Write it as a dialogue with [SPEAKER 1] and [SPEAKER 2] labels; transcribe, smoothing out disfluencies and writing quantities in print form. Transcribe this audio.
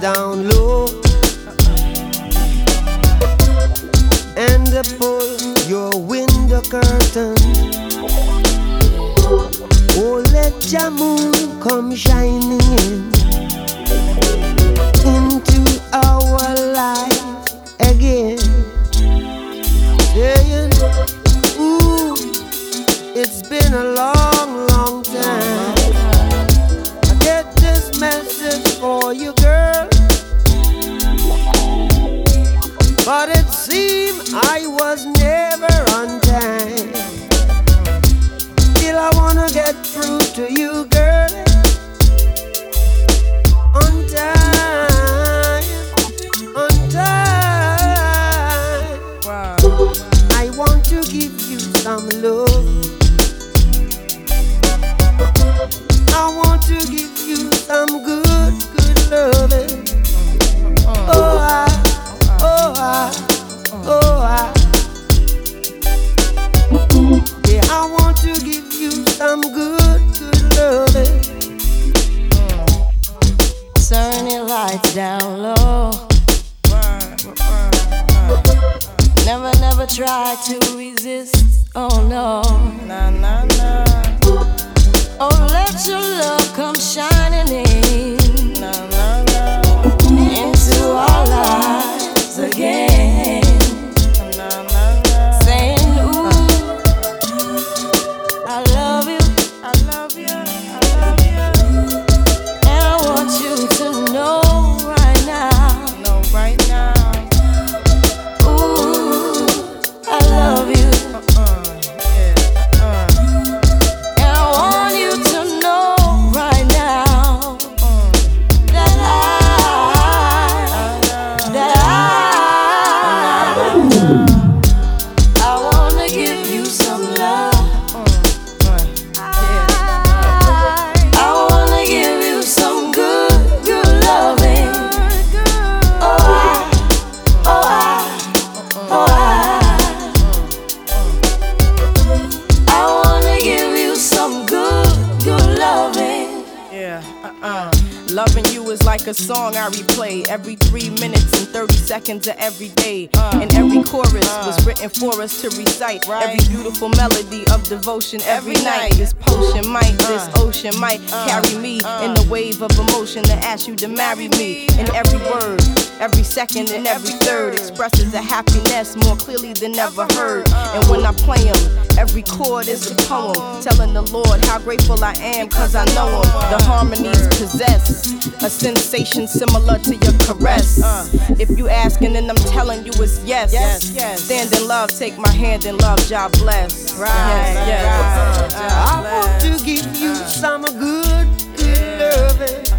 [SPEAKER 1] down low and pull your window curtain. Oh, let your moon come shining into our life again. Saying, ooh, it's been a long, long time. I get this message for you, girl, but it seemed I was never on time. Still I wanna get through to you, girl, on time, on time.
[SPEAKER 2] Wow.
[SPEAKER 1] I want to give you some love. I want to give you some good, good loving. Oh, yeah, I want to give you some good, good loving.
[SPEAKER 3] Turn your lights down low. Never try to resist. Oh no.
[SPEAKER 2] Nah, nah, nah.
[SPEAKER 3] Oh, let your love come shining in
[SPEAKER 2] Nah, nah, nah.
[SPEAKER 3] into our lives again.
[SPEAKER 2] Nah, nah, nah.
[SPEAKER 3] Saying, ooh, I love you,
[SPEAKER 2] I love you, I love you.
[SPEAKER 3] and I want you to know right now.
[SPEAKER 2] No, right now.
[SPEAKER 3] Ooh, I love you,
[SPEAKER 2] Yeah,
[SPEAKER 3] and I want you to know right now that I wanna give you some love. I wanna give you some good, good loving. I wanna give you some good, good loving.
[SPEAKER 2] yeah. Loving you is like a song I replay every 3 minutes and 30 seconds of every day. And every chorus was written for us to recite. Every beautiful melody of devotion every night. This potion might, this ocean might carry me in the wave of emotion to ask you to marry me. And every word, every second and every third expresses a happiness more clearly than ever heard. And when I play them, every chord is a poem telling the Lord how grateful I am, cause I know him. The harmonies possess a sensation similar to your caress. If you asking, then I'm telling you it's yes. Stand in love, take my hand in love, God bless.
[SPEAKER 1] I want to give you some good, good loving.